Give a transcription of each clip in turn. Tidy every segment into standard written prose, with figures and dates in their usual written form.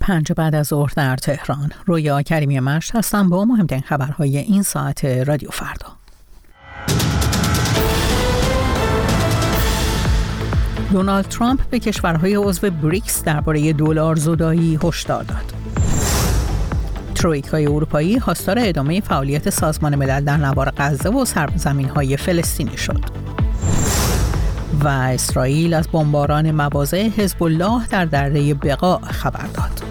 5 بعد از ظهر در تهران. رویا کریمی مشت هستم با مهمترین خبرهای این ساعت رادیو فردا. دونالد ترامپ به کشورهای عضو بریکس درباره دلار زدایی هشدار داد. ترویکای اروپایی خواستار ادامه فعالیت سازمان ملل در نوار غزه و سرزمین‌های فلسطینی شد. و اسرائیل از بمباران مواضع حزب الله در دره بقاع خبر داد.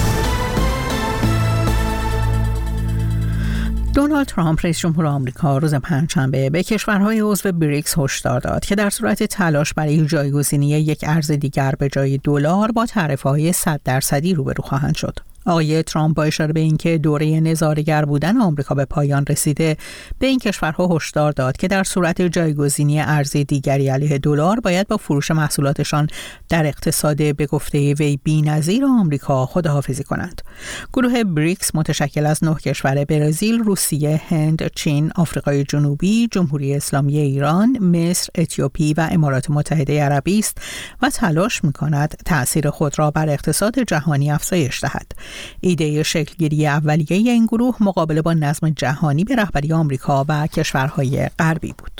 دونالد ترامپ رئیس جمهور آمریکا روز پنجشنبه به کشورهای عضو بریکس هشدار داد که در صورت تلاش برای جایگزینی یک ارز دیگر به جای دلار با تعرفه‌های 100% روبرو خواهند شد. آقای ترامپ با اشاره به اینکه دوره نظاره‌گر بودن آمریکا به پایان رسیده، به این کشورها هشدار داد که در صورت جایگزینی ارزی دیگری علیه دلار باید با فروش محصولاتشان در اقتصاد به گفته وی بی‌نظیر آمریکا خداحافظی کنند. گروه بریکس متشکل از 9 کشور برزیل، روسیه، هند، چین، آفریقای جنوبی، جمهوری اسلامی ایران، مصر، اتیوپی و امارات متحده عربی است و تلاش می‌کند تأثیر خود را بر اقتصاد جهانی افزایش دهد. ایده شکلگیری اولیه این گروه مقابله با نظم جهانی به رهبری آمریکا و کشورهای غربی بود.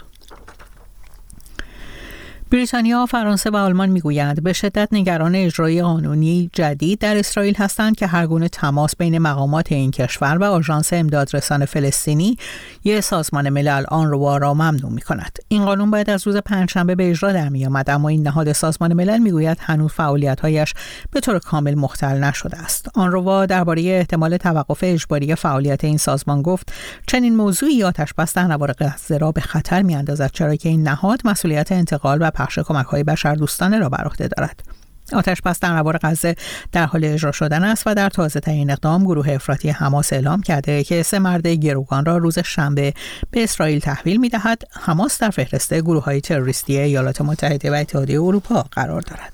بریتانیا، فرانسه و آلمان میگویند به شدت نگران اجرای قانونی جدید در اسرائیل هستند که هر گونه تماس بین مقامات این کشور و آژانس امدادرسان فلسطینی یا سازمان ملل آنروا را ممنوع می‌کند. این قانون باید از روز پنجشنبه به اجرا در می‌آمد، اما این نهاد سازمان ملل میگوید هنوز فعالیت‌هایش به طور کامل مختل نشده است. آنروا درباره احتمال توقف اجباری فعالیت این سازمان گفت چنین موضوعی آتش‌بس در نوار غزه را به خطر می‌اندازد، چرا که این نهاد مسئولیت انتقال و پخش کمک‌های بشردوستانه را بر عهده دارد. آتش‌بس در نوار غزه در حال اجرا شدن است و در تازه‌ترین اقدام گروه افراطی حماس اعلام کرده که 3 مرد گروگان را روز شنبه به اسرائیل تحویل می‌دهد. حماس در فهرست گروه‌های تروریستی ایالات متحده و اتحادیه اروپا قرار دارد.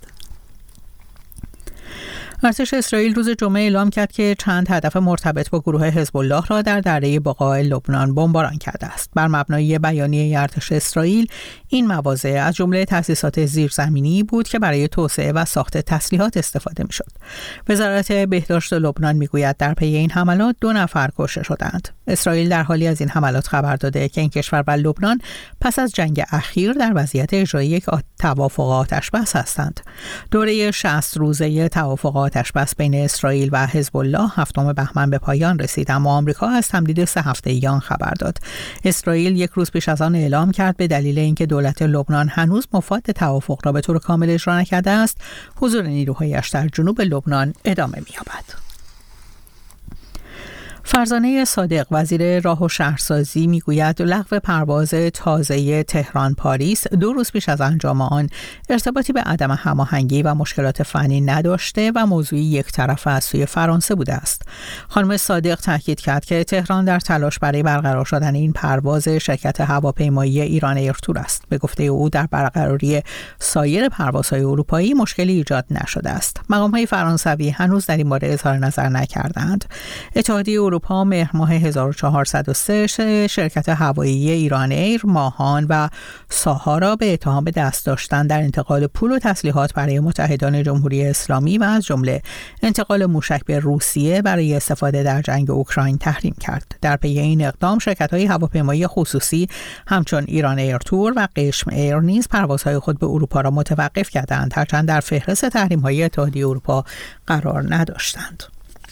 ارتش اسرائیل روز جمعه اعلام کرد که چند هدف مرتبط با گروه حزب الله را در دره بقاع لبنان بمباران کرده است. بر مبنای بیانیه ارتش اسرائیل، این مواضع از جمله تأسیسات زیرزمینی بود که برای توسعه و ساخت تسلیحات استفاده می‌شد. وزارت بهداشت لبنان می‌گوید در پی این حملات 2 نفر کشته شدند. اسرائیل در حالی از این حملات خبر داده که این کشور و لبنان پس از جنگ اخیر در وضعیت اجرای یک توافق آتش‌بس هستند. دوره 60 روزه توافق آتش‌بس بین اسرائیل و حزب الله 7 بهمن به پایان رسید، اما آمریکا از تمدید 3 هفته‌ای آن خبر داد. اسرائیل 1 روز پیش از آن اعلام کرد به دلیل اینکه دولت لبنان هنوز مفاد توافق را به طور کامل اجرا نکرده است، حضور نیروهایش در جنوب لبنان ادامه می‌یابد. فرزانه صادق، وزیر راه و شهرسازی، میگوید لغو پرواز تازه تهران پاریس 2 روز پیش از انجام آن ارتباطی به عدم هماهنگی و مشکلات فنی نداشته و موضوعی یک طرفه از سوی فرانسه بوده است. خانم صادق تاکید کرد که تهران در تلاش برای برقرار شدن این پرواز شرکت هواپیمایی ایران ایرتور است. به گفته او در برقراری سایر پروازهای اروپایی مشکلی ایجاد نشده است. مقام‌های فرانسوی هنوز در این باره اظهار نظر نکردند. اتحادیه اروپا مهر ماه 1403 شرکت هوایی ایران ایر، ماهان و ساها را به اتهام دست داشتن در انتقال پول و تسلیحات برای متحدان جمهوری اسلامی و از جمله انتقال موشک به روسیه برای استفاده در جنگ اوکراین تحریم کرد. در پی این اقدام شرکت‌های هواپیمایی خصوصی همچون ایران ایرتور و قشم ایر نیز پروازهای خود به اروپا را متوقف کردند، هرچند در فهرست تحریم‌های اتحادیه اروپا قرار نداشتند.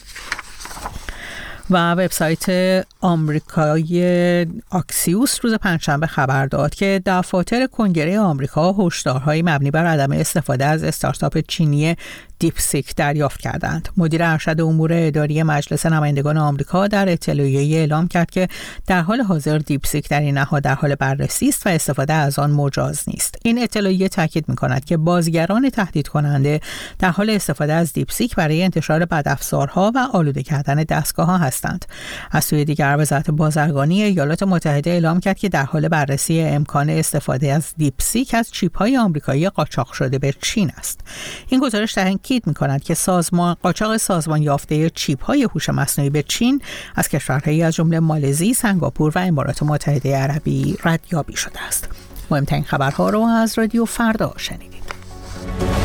و وبسایت آمریکایی آکسیوس روز پنجشنبه خبر داد که دفاتر کنگره آمریکا هشدارهای مبنی بر عدم استفاده از استارتاپ چینی دیپسیک دریافت کردند. مدیر ارشد امور اداری مجلس نمایندگان آمریکا در اطلاعیه‌ای اعلام کرد که در حال حاضر دیپسیک در این نهاد در حال بررسی است و استفاده از آن مجاز نیست. این اطلاعیه تاکید می‌کند که بازیگران تهدید کننده در حال استفاده از دیپسیک برای انتشار بدافزارها و آلوده کردن دستگاه‌ها هستند. از سوی دیگر وزارت بازرگانی ایالات متحده اعلام کرد که در حال بررسی امکان استفاده از دیپسیک از چیپ‌های آمریکایی قاچاق شده به چین است. این گزارش تاکید می‌کند که قاچاق سازمان یافته چیپ‌های هوش مصنوعی به چین از کشورهایی از جمله مالزی، سنگاپور و امارات متحده عربی ردیابی شده است. مهمترین خبرها رو از رادیو فردا شنیدید.